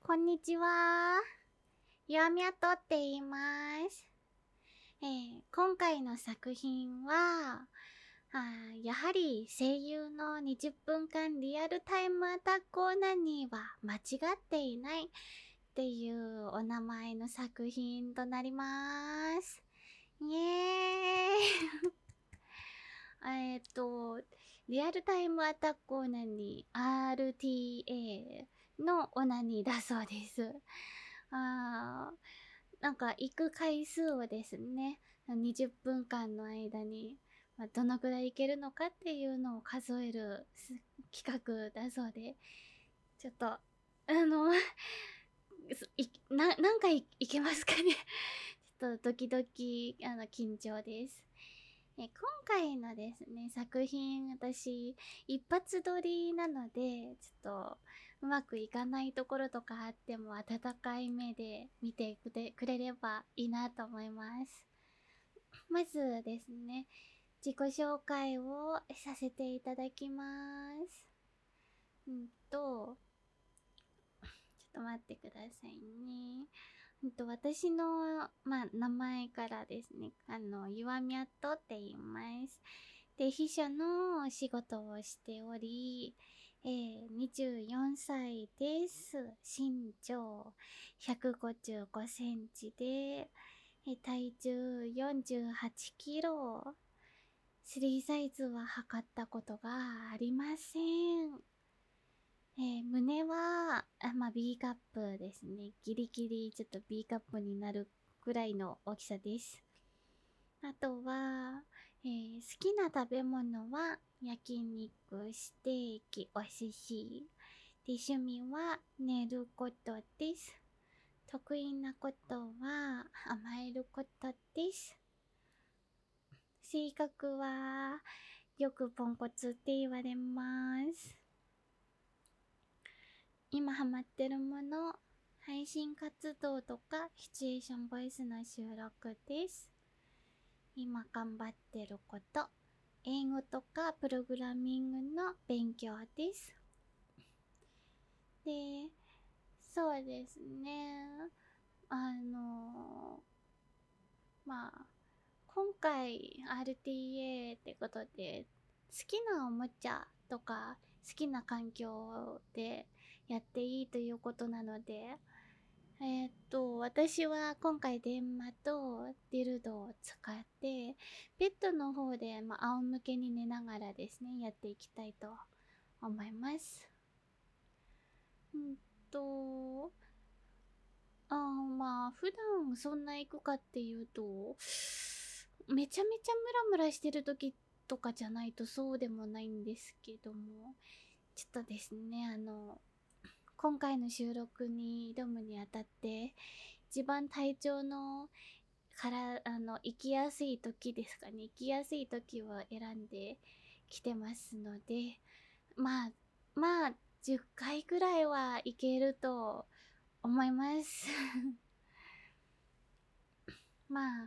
こんにちは。ヨアミャトって言います。今回の作品は、やはり声優の20分間リアルタイムアタックオナニーは間違っていないっていうお名前の作品となります。イエーイリアルタイムアタックオナニー RTA のオナニーだそうです。なんか行く回数をですね、20分間の間に、どのぐらい行けるのかっていうのを数える企画だそうで、ちょっと、何回行けますかねちょっとドキドキ、緊張です。今回のですね、作品、私、一発撮りなので、ちょっと、うまくいかないところとかあっても、温かい目で見てくれればいいなと思います。まずですね、自己紹介をさせていただきます。ちょっと待ってくださいね。私の、名前からですね、ゆわみゃっとって言います。で、秘書の仕事をしており、24歳です。身長155センチで、体重48キロ。スリーサイズは測ったことがありません。胸は、B カップですね。ギリギリちょっと B カップになるぐらいの大きさです。あとは、好きな食べ物は焼肉、ステーキ、お寿司。で、趣味は寝ることです。得意なことは甘えることです。性格はよくポンコツって言われます。今ハマってるもの、配信活動とかシチュエーションボイスの収録です。今頑張ってること、英語とかプログラミングの勉強です。で、そうですね。今回 RTA ってことで、好きなおもちゃとか好きな環境でやっていいということなので、私は今回電話とディルドを使って、ベッドの方で、仰向けに寝ながらですね、やっていきたいと思います。うんと、普段そんな行くかっていうと、めちゃめちゃムラムラしてる時とかじゃないとそうでもないんですけども、ちょっとですね、今回の収録に挑むにあたって、一番体調の行きやすい時ですかね、行きやすい時を選んできてますので、まあ、10回ぐらいはいけると思いますまあ、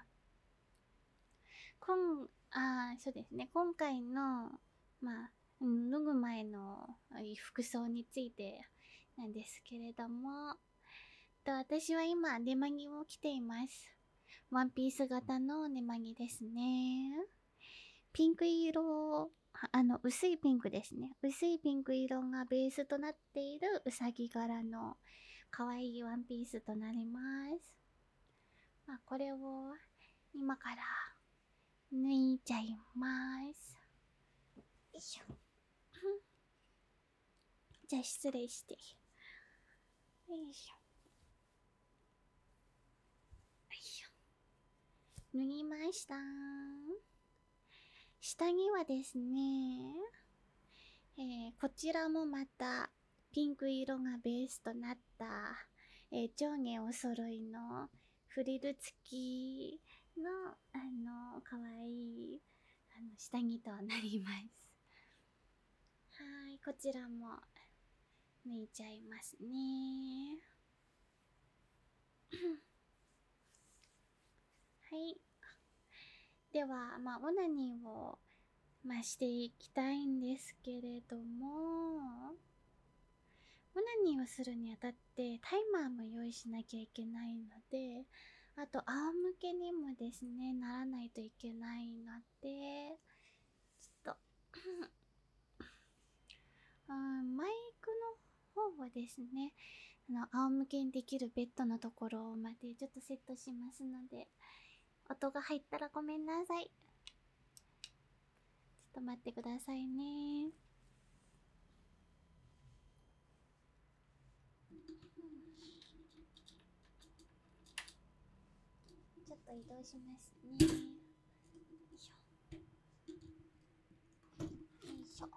そうですね、今回の、脱ぐ前の服装についてなんですけれども、私は今、寝間着を着ています。ワンピース型の寝間着ですね。ピンク色、薄いピンクですね。薄いピンク色がベースとなっているうさぎ柄の可愛いワンピースとなります。これを今から脱いじゃいます。よいしょ。じゃあ失礼して。よいしょ。よいしょ。脱ぎました。下着はですね、こちらもまたピンク色がベースとなった、上下お揃いのフリル付きのかわいい下着となります。はい、こちらも脱いちゃいますね。はい。では、オナニーを、していきたいんですけれども、 オナニーをするにあたってタイマーも用意しなきゃいけないので、あと仰向けにもですねならないといけないので、ちょっとマイクの方をですね、仰向けにできるベッドのところまでちょっとセットしますので、音が入ったらごめんなさい。ちょっと待ってくださいね。ちょっと移動しますね。よいしょ。よいしょ。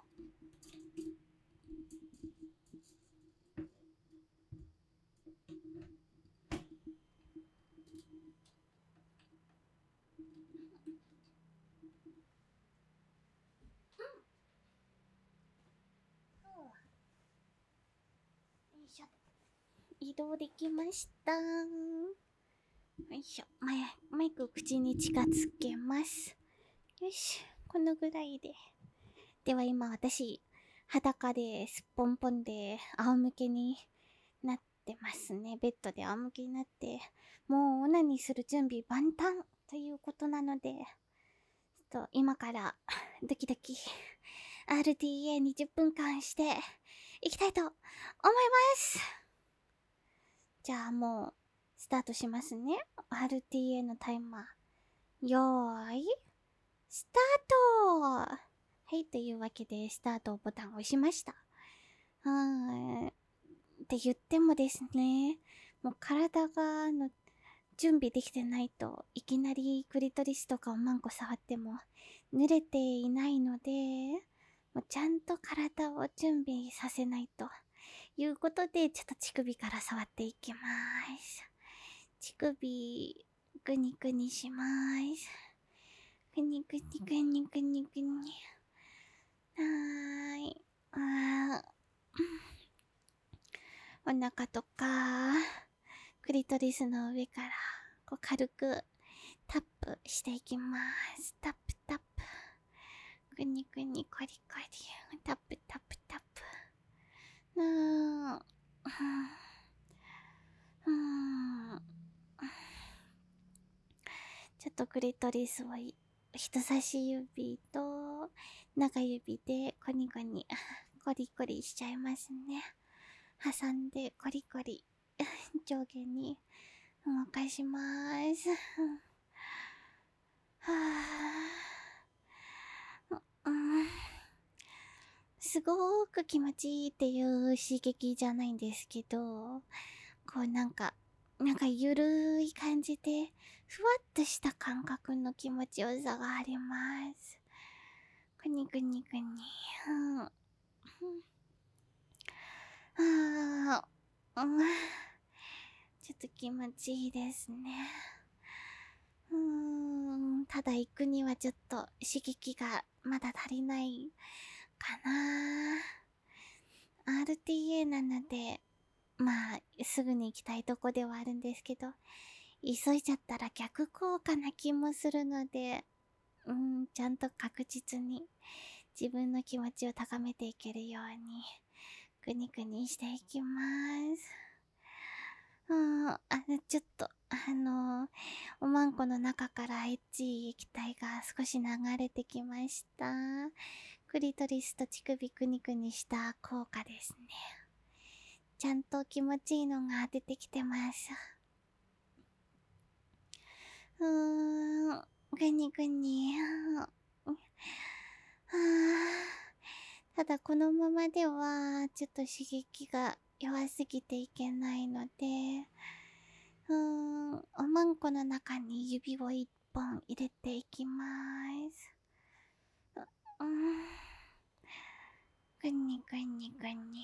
よいしょ。移動できました。よいしょ。マイクを口に近づけます。よし。このぐらいで。では今私、裸ですっぽんぽんで仰向けになってますね。ベッドで仰向けになって、もうオナニーする準備万端ということなので、ちょっと今からドキドキ RTA20 分間していきたいと思います。じゃあもうスタートしますね。RTA のタイマー。よーい、スタート。はい、というわけでスタートボタンを押しました。って言ってもですね、もう体が準備できてないといきなりクリトリスとかをマンコ触っても濡れていないので、もうちゃんと体を準備させないということで、ちょっと乳首から触っていきます。乳首グニグニします。グニグニグニグニグニ。はーい。お腹とかクリトリスの上からこう軽くタップしていきます。タップタップ、グニグニコリコリ、タップタップタップ。ちょっとクリトリスを人差し指と中指でコニコニコリコリしちゃいますね。挟んでコリコリ上下に動かします。すごーく気持ちいいっていう刺激じゃないんですけど、こうなんかゆるい感じでふわっとした感覚の気持ちよさがあります。グニグニグニ。ちょっと気持ちいいですね。ただ行くにはちょっと刺激がまだ足りないかな。RTA なので、まあ、すぐに行きたいとこではあるんですけど、急いじゃったら逆効果な気もするので、ちゃんと確実に自分の気持ちを高めていけるように、グニグニしていきます。ちょっと、おまんこの中からエッチい液体が少し流れてきました。クリトリスと乳首くにくにした効果ですね。ちゃんと気持ちいいのが出てきてます。ぐにぐに。ただこのままではちょっと刺激が弱すぎていけないので、おまんこの中に指を一本入れていきます。ぐにぐにぐに。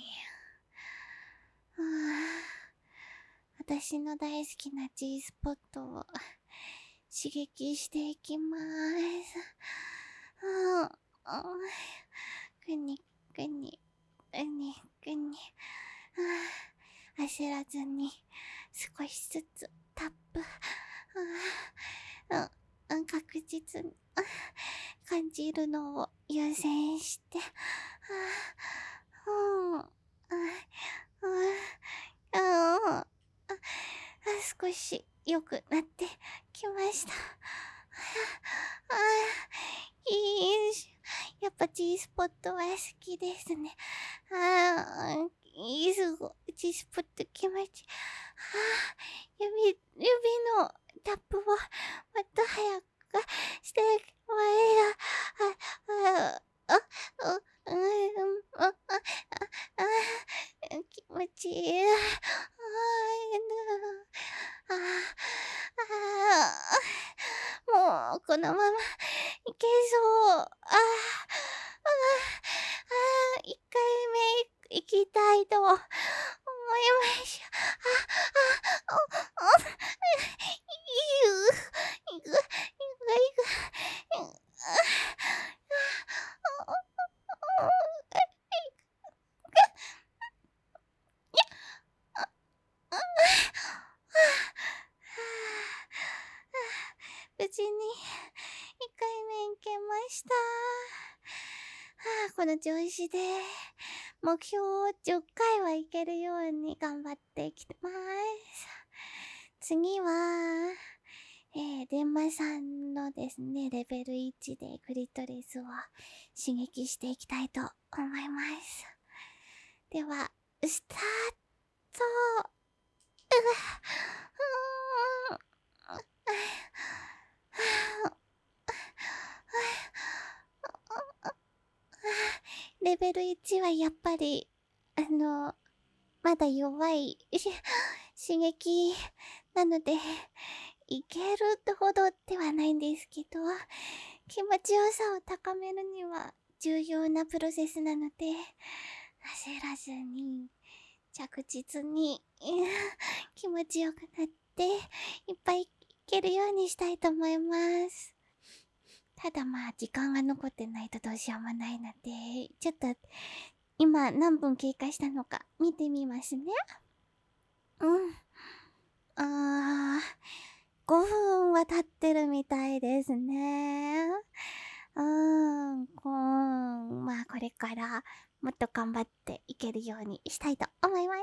私の大好きな G スポットを刺激していきます。ぐにぐにぐにぐに。焦らずに少しずつタップ。確実に感じるのを優先して。 少し良くなってきました。いいし、やっぱ G スポットは好きですね。すごい。G スポット気持ちいい。指のタップをもっと早くしてもらえる。気持ちいい。もうこのままいけそう。1回目行きたいと思いました。いく。無事に1回目行けました。この調子で目標10回はいけるように頑張ってきてます。次は、電マさんのですね、レベル1でクリトリスを刺激していきたいと思います。では、スタート。レベル1はやっぱり、まだ弱い刺激なので、いけるってほどではないんですけど、気持ちよさを高めるには重要なプロセスなので、焦らずに、着実に気持ちよくなって、いっぱいいけるようにしたいと思います。ただまあ、時間が残ってないとどうしようもないので、ちょっと、今何分経過したのか見てみますね。5分は経ってるみたいですね。まあこれからもっと頑張っていけるようにしたいと思います。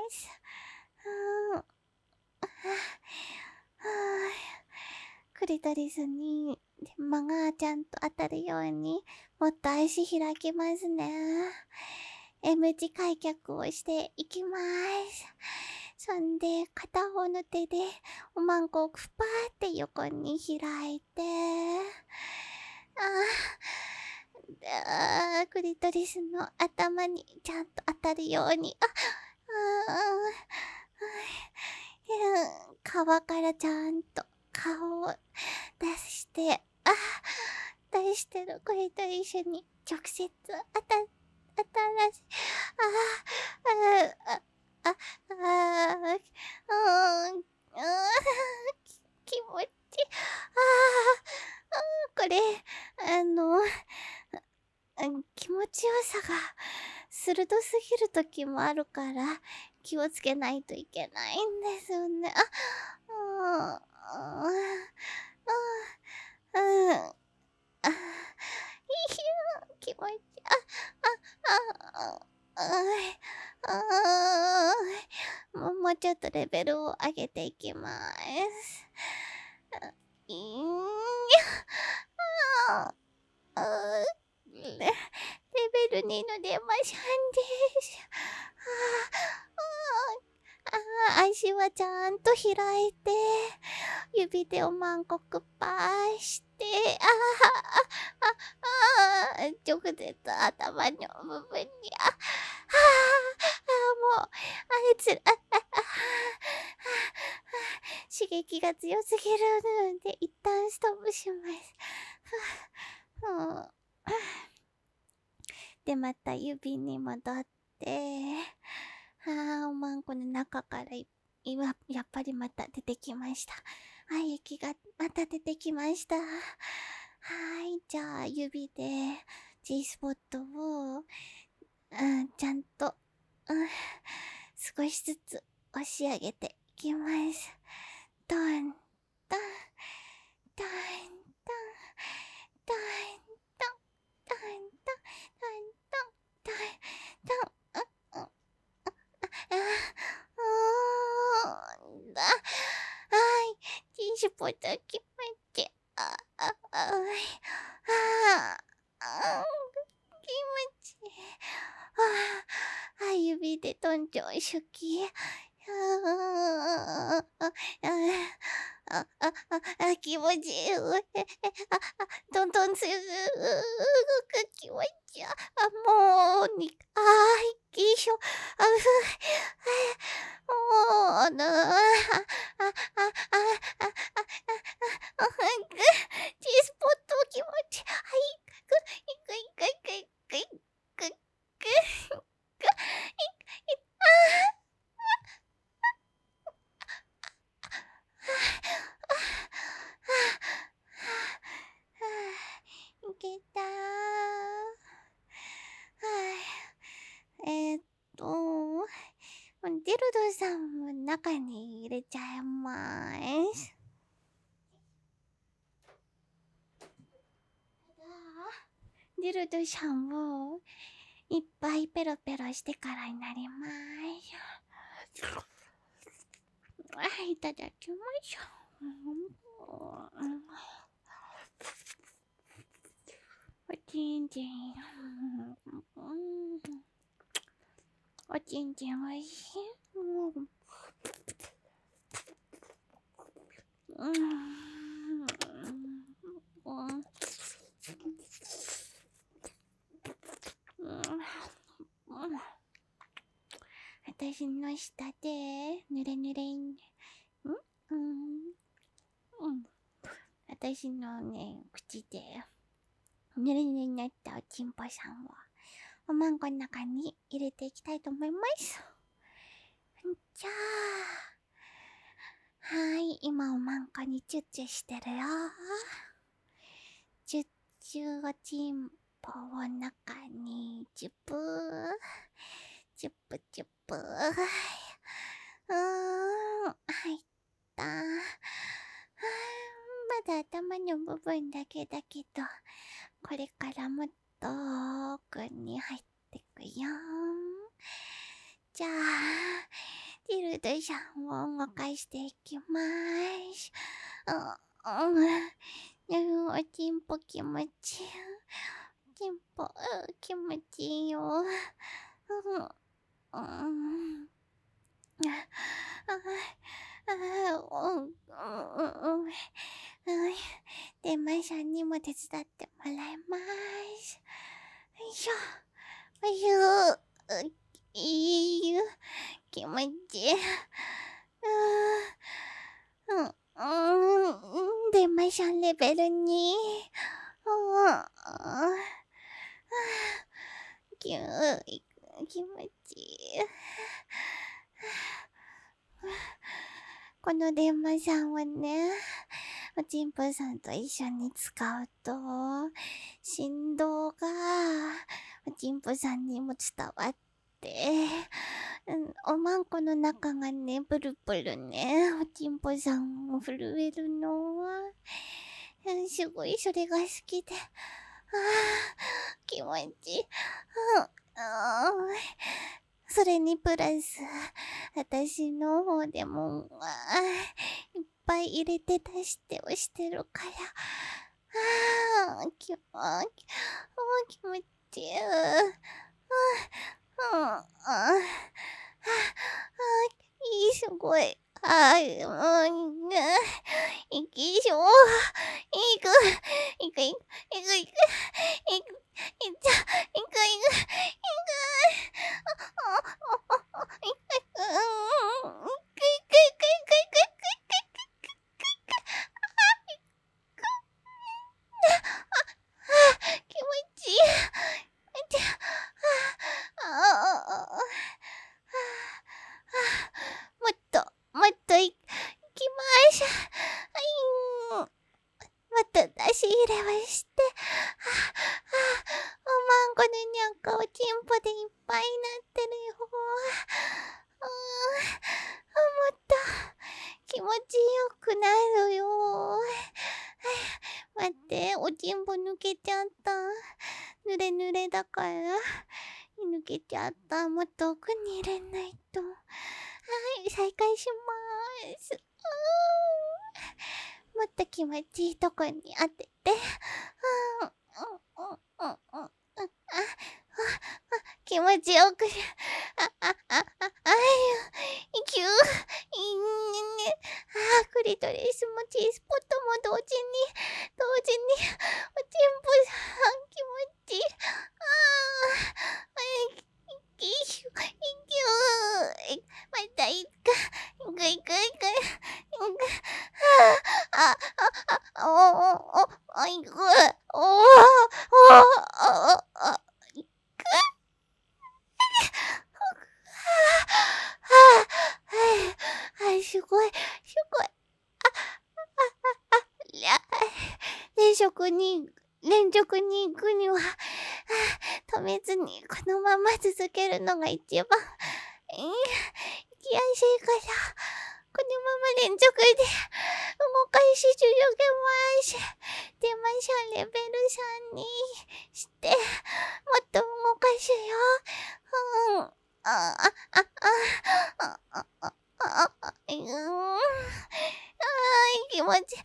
クリトリスにマがちゃんと当たるようにもっと足開きますね。M 字開脚をしていきます。そんで片方の手でおまんこをふぱーって横に開いて、クリトリスの頭にちゃんと当たるように、皮からちゃんと顔を出して、出してるクリトリスに直接当たらせ、気持ち、これ、気持ちよさが鋭すぎる時もあるから気をつけないといけないんですよね。気持ち、もうちょっとレベルを上げていきます。レベル2の出ましゃんです。足はちゃんと開いて、指でおまんこくぱーして、直接頭の部分に、もう、刺激が強すぎるので、一旦ストップします。で、また指に戻って、おまんこの中からやっぱりまた出てきました。液がまた出てきました。じゃあ指で G スポットを、ちゃんと、少しずつ押し上げていきます。ドン、ドン、ドン、ドン、ドン、ドン、ドン、ドン、ドン、ドン、ドン、ドン、 だ。はい。ティッシュポット決まって。気持ちいい。指でどんちょんしゅき。気持ちいい。どんどんすぐ気持ちいい。もう、よいしょ。もう、T スポット気持ちいい。はい、ぐ。いけたー。ディルドさんも中に入れちゃいます。ディルドさんをいっぱいペロペロしてからになります。いただきましょう。おちんちん。おちんちんおいしい。私の舌でぬれぬれ私のね、口でぬれぬれになったおちんぽさんをおまんこの中に入れていきたいと思います。じゃあ、はい、今おまんこにチュッチュしてるよ。チュッチュおちんぽを中にチュップー。チュップチュップー。入った。まだ頭の部分だけだけど、これからもっと奥に入ってくよ。じゃあ、ディルドさんを動かしていきます。おちんぽ気持ちいい。おちんぽ気持ちいいよ。で、まいさんにも手伝ってもらいます。よいしょ。よいしょ。いいよ。気持ちいい。で、まいさんレベル2。気持ちいい。この電話さんはね、おちんぽさんと一緒に使うと、振動がおちんぽさんにも伝わって、おまんこの中がね、ブルブルね、おちんぽさんも震えるの。すごいそれが好きで、気持ちいい。それにプラス、私の方でも、いっぱい入れて出して押してるから、気持ちいい。すごい。いきしょ。いく。いく。気持ちいい。もっといきましょう。もっと出し入れをして、おまんこのにゃんかおちんぽでいっぱいになってるよ。もっと気持ちよくなるよ。待って、おちんぽ抜けちゃった。ぬれぬれだから。抜けちゃった。もっと奥に入れないと。はい、再開します。もっと気持ちいいとこに当てて。気持ちよく。キュー。クリトリスも G スポットも同時に、おちんぽさん気持ちいい。またいつか、すごい。連続に行くには、止めずにこのまま続けるのが一番、行きやすいから、このまま連続で動かし続けます。で、ましょうレベル3にして、もっと動かすよ。気持ちいい。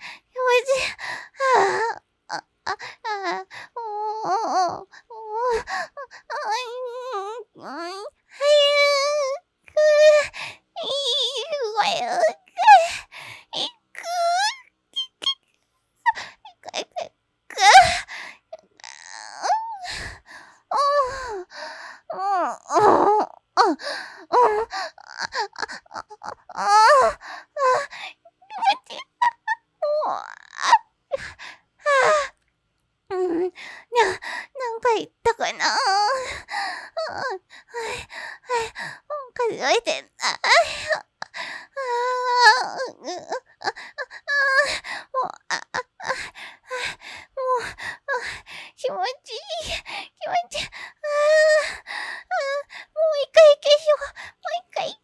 何回言ったかな。数えてんな。気持ちいい。もう一回行けしょ。もう一回行く。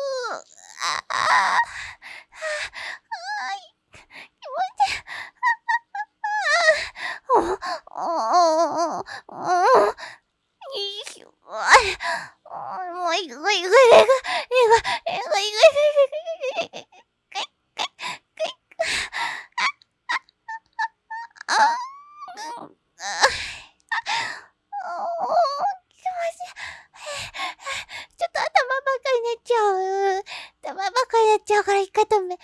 気持ちいい。もういく。ちょっと頭ばかりになっちゃう。から一回止める。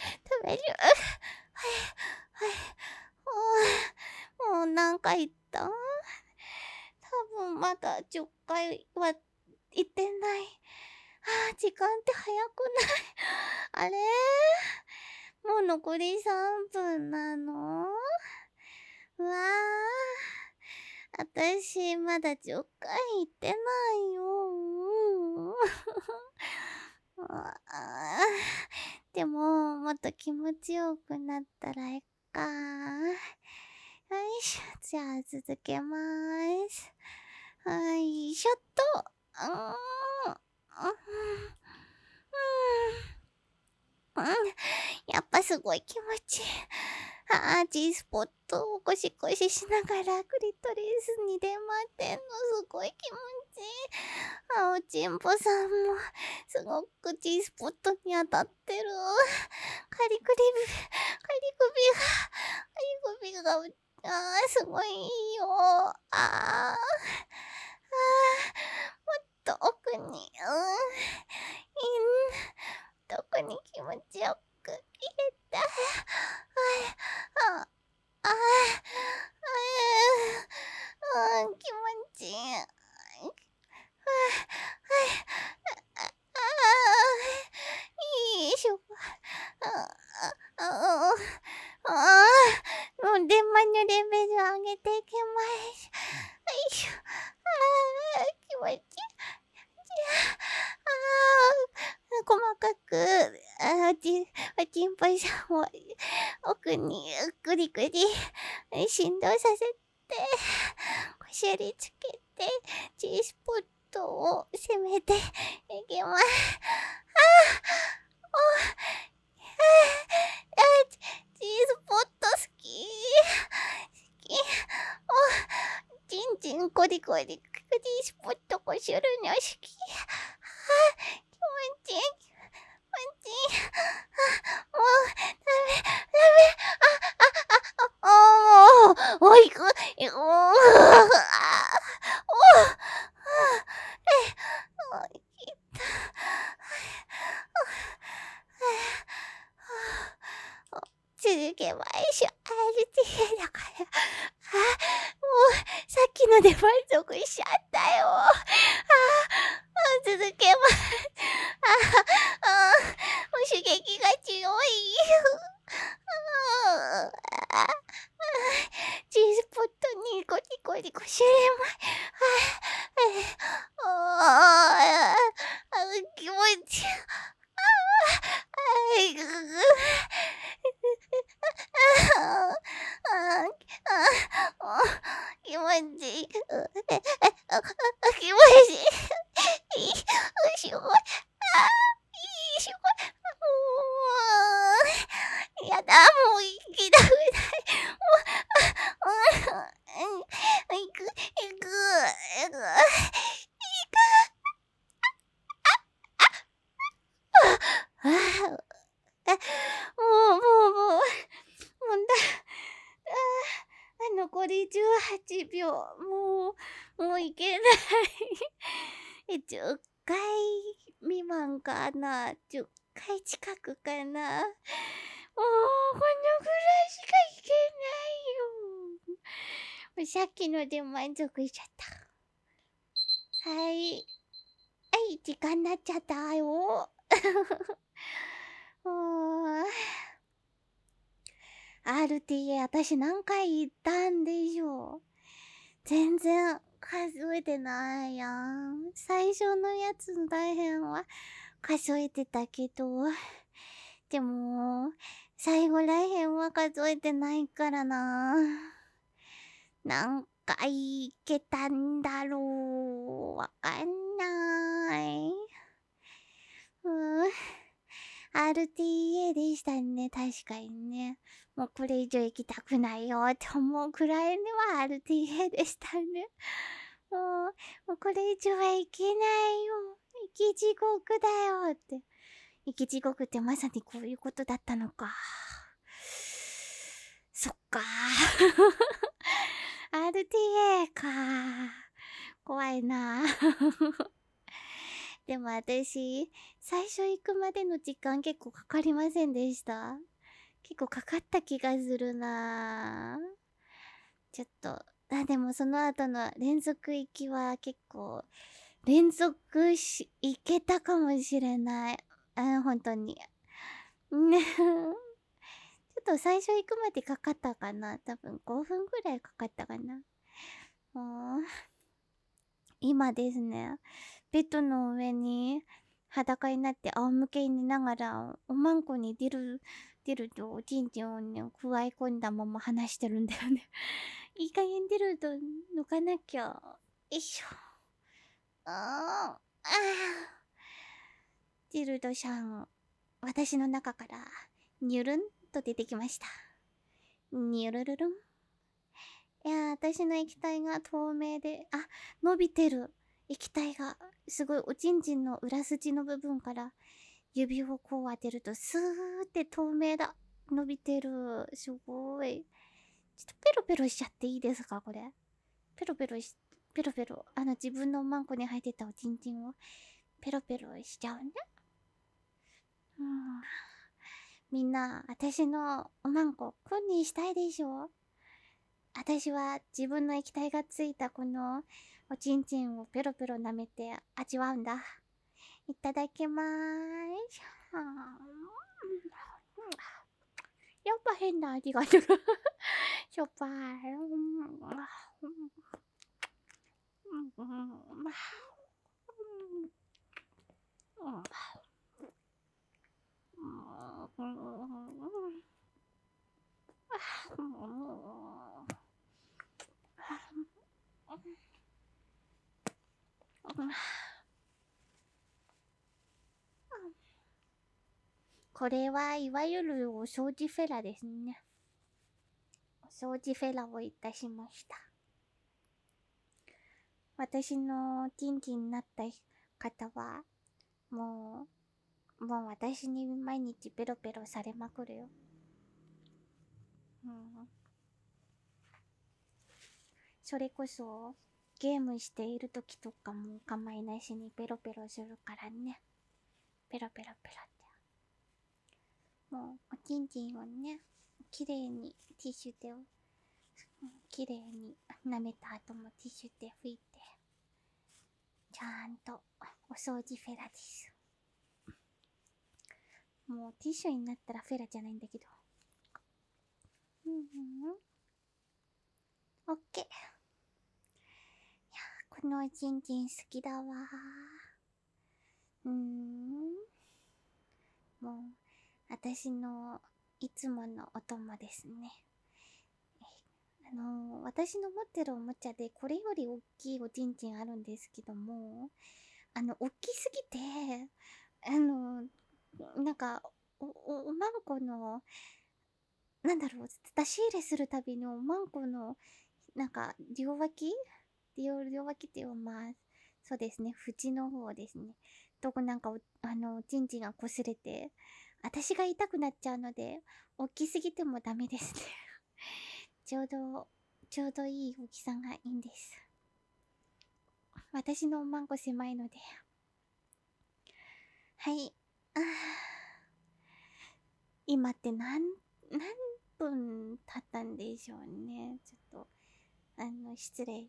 もう何回言った？多分まだ10回は言ってない。時間って早くない？あれ？もう残り3分なの？うわー。私まだ10回言ってないよ。でも、もっと気持ちよくなったらいいか。よいしょ。じゃあ続けまーす。いしょっと。やっぱすごい気持ちいい。G スポットをゴシゴシしながらクリトリスに出まってんのすごい気持ちいい。おちんぽさんもすごく G スポットに当たってる。カリ首が、すごいいいよ。もっと奥に、特に気持ちよく入れた。気持ちいい。よいしょ。もう電話のレベル上げていきます。よいしょ。気持ちいい。細かく、おちんぽさんを奥にぐりぐり振動させて、こしゃりつけて、G スポットを攻めていきます。G スポット好き。ちんちんコリコリ、G スポットこしゅるの好き。気持ちいい。 続けましょう。RTA だから。もう、さっきので満足しちゃったよ。続けます。もう刺激が強い。チーズポットにコリコリこしれま気持ちいい。気持ちいい。気持ちいい。すごい。すごい。やだ、もう行きたくない。行く。もう残り18秒。もういけない。10回未満かな。10回近くかな。このぐらいしかいけないよ。さっきので満足しちゃった。はい、時間になっちゃったよ。RTA 私何回言ったんでしょう。全然数えてないやん。最初のやつの大変は数えてたけど、でも最後らへんは数えてないからな。何回いけたんだろう。わかんない。RTA でしたね。確かにね。もうこれ以上行きたくないよって思うくらいには RTA でしたね。もうこれ以上はいけないよ。生き地獄だよって。生き地獄ってまさにこういうことだったのか。そっか。RTA か。怖いな。でも私、最初行くまでの時間結構かかりませんでした？結構かかった気がするな。ちょっと、でもその後の連続行きは結構、行けたかもしれない。本当に。ね。ちょっと最初行くまでかかったかな。多分5分ぐらいかかったかな。もう、今ですね、ベッドの上に裸になって仰向けに寝ながら、おまんこに出るとおちんちんをね、くわえ込んだまま話してるんだよね。いい加減出ると抜かなきゃ。よいしょ。ディルドさん、私の中からニュルンと出てきました。ニュルルルン。いや、私の液体が透明で、伸びてる。液体が、すごい、おちんちんの裏筋の部分から指をこう当てると、スーって透明だ。伸びてる。すごい。ちょっとペロペロしちゃっていいですか、これ。ペロペロ。自分のおまんこに入ってたおちんちんをペロペロしちゃうね。みんな、私のおまんこ、コンにしたいでしょ？私は自分の液体がついたこのおちんちんをペロペロ舐めて味わうんだ。いただきまーす。やっぱ変な味がする。しょっぱい。これはいわゆるお掃除フェラですね。お掃除フェラをいたしました。私のチンチンになった方は、もう私に毎日ペロペロされまくるよ。それこそ、ゲームしている時とかもお構いなしにペロペロするからね。ペロペロペロって。もう、おちんちんをね、 きれいにティッシュできれいに舐めた後もティッシュで拭いて、ちゃんとお掃除フェラです。もうティッシュになったらフェラじゃないんだけど。オッケー。いやー、このチンチン好きだわー。もう私のいつものお供ですね。私の持ってるおもちゃでこれより大きいおちんちんあるんですけども、大きすぎて、なんか、おまんこの、なんだろう、出し入れするたびにおまんこの、なんか、両脇って言います。そうですね、縁の方ですね。とこなんかおちんちんが擦れて、私が痛くなっちゃうので、大きすぎてもダメですね。ちょうど、ちょうどいい大きさがいいんです。私のおまんこ狭いので。はい。今って何分経ったんでしょうね。ちょっと、失礼。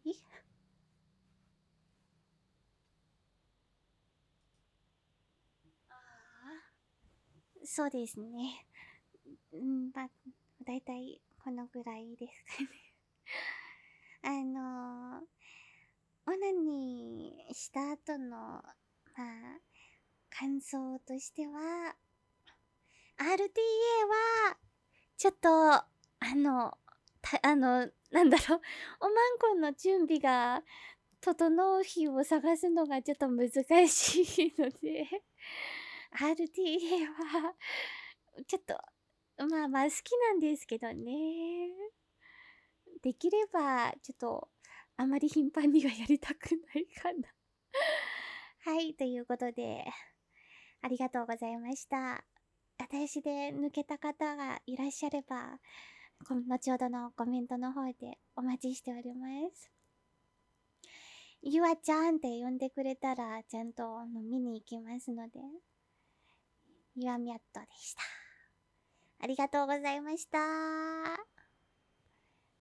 そうですね。だいたいこのぐらいですかね。オナニーした後の、感想としては、RTA は、ちょっと、なんだろう、おまんこの準備が、整う日を探すのがちょっと難しいので、RTA は、ちょっと、好きなんですけどね。できれば、ちょっと、あまり頻繁にはやりたくないかな。はい、ということで、ありがとうございました。私で抜けた方がいらっしゃれば、後ほどのコメントの方でお待ちしております。ゆあちゃんって呼んでくれたら、ちゃんと見に行きますので、ゆあみゃっとでした。ありがとうございました。